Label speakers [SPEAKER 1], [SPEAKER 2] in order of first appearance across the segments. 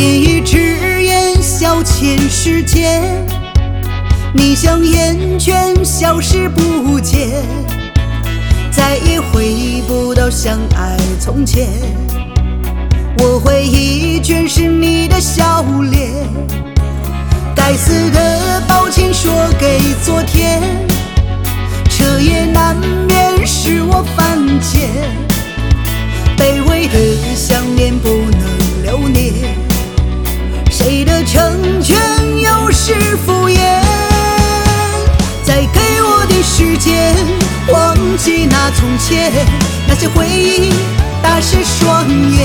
[SPEAKER 1] 一支烟消遣世间，你像烟圈消失不见，再也回不到相爱从前。我回忆全是你的笑脸，该死的抱歉说给昨天，彻夜难眠使我犯贱，卑微的想念不能留念，谁的成全又是敷衍？再给我点时间，忘记那从前，那些回忆打湿双眼，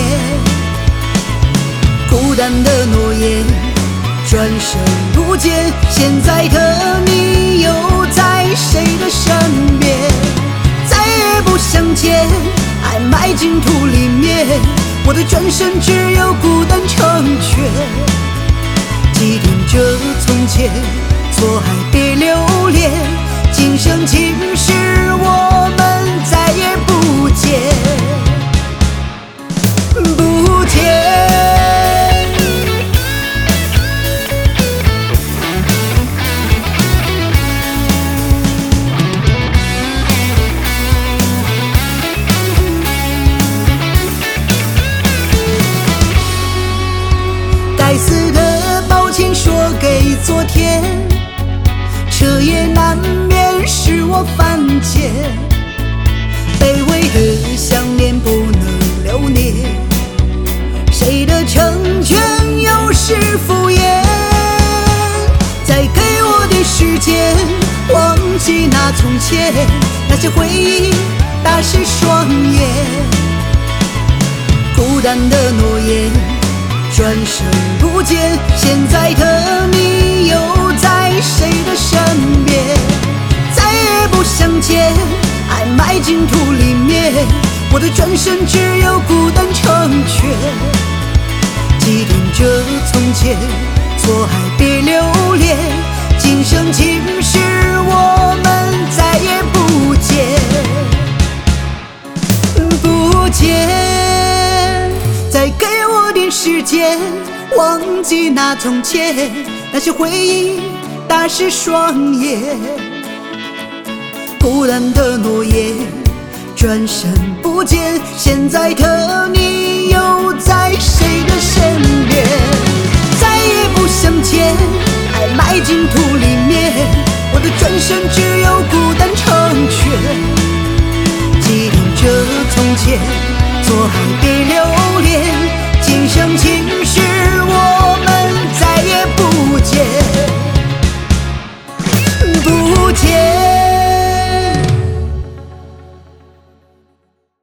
[SPEAKER 1] 孤单的诺言转身不见，现在的你又在谁的身边？再也不相见，爱埋进土里面，我的转身只有孤单成全。祭奠着从前，错爱别留恋，今生今世我们再也不见，不见。该死的抱歉说给昨天，彻夜难眠使我犯贱，卑微的想念不能留念，谁的成全又是敷衍？再给我点时间，忘记那从前，那些回忆打湿双眼，孤单的诺言转身不见，现在的你又在谁的身边？再也不相见，爱埋进土里面，我的转身只有孤单成全。祭奠着从前，错爱别留恋，今生今世我们再也不见，不见。再给我点时间，忘记那从前，那些回忆打湿双眼，孤单的诺言转身不见，现在的你又在谁的身边？再也不相见，爱埋进土里面，我的转身只有孤单成全。祭奠着从前，